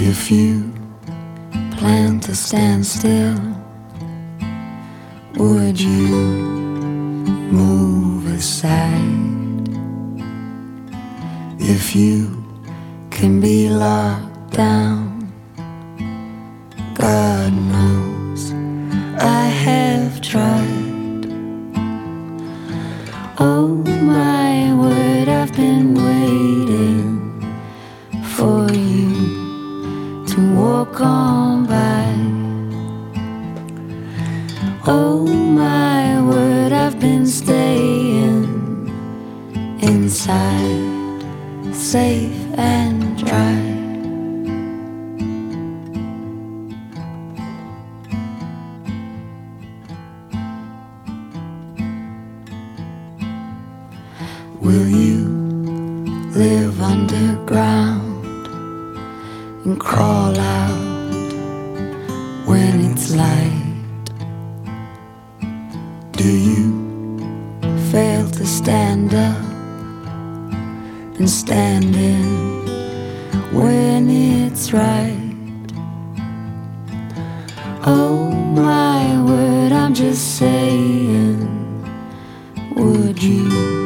If you plan to stand still, would you move aside? If you can be locked down, God knows I have tried. Oh my word, I've been waiting for you to walk on by. Oh my word, I've been staying inside, safe and dry. Will you live underground and crawl out when it's light? Do you fail to stand up and stand in when it's right? Oh my word, I'm just saying, would you